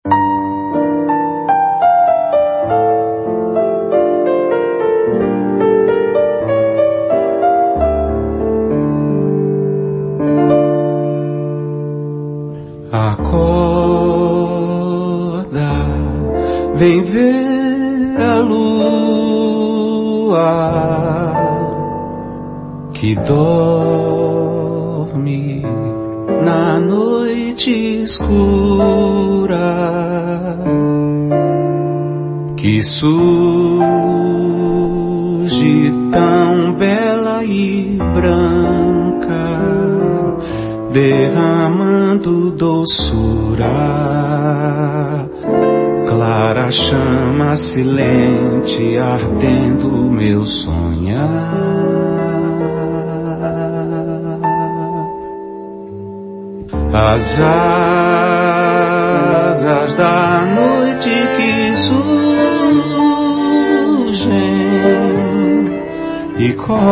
Acorda, vem ver a lua que dorme na noite escura, que surge tão bela e branca, derramando doçura, clara chama silente ardendo o meu sonhar. As asas da noite que surgem e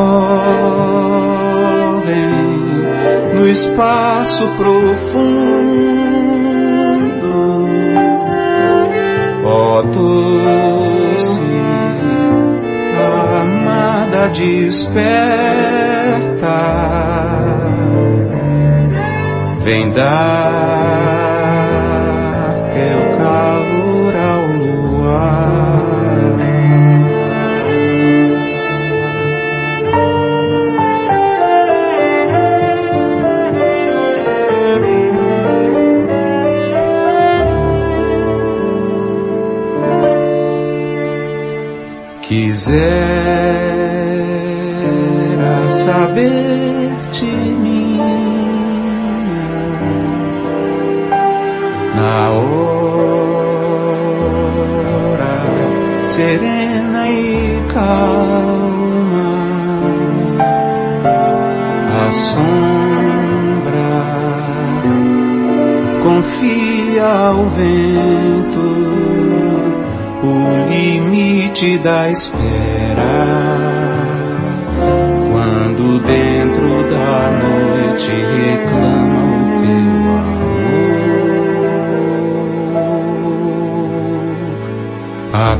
correm no espaço profundo, ó doce amada, desperta, vem dar teu calor ao luar. Quisera saber de mim na hora serena e calma, a sombra confia ao vento o limite da espera, quando dentro da noite reclama o teu amor.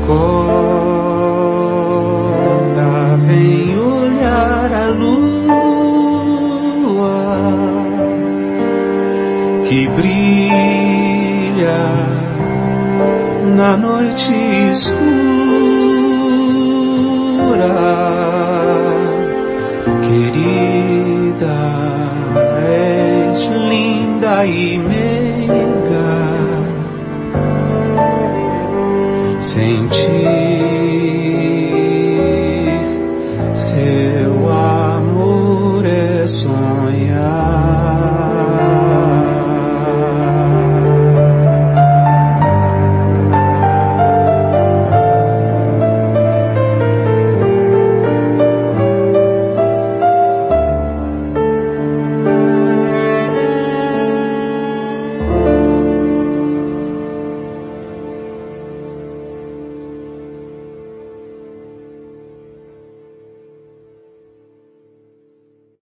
Acorda, vem olhar a lua que brilha na noite escura, querida, és linda e meiga, sentir seu amor é sonhar.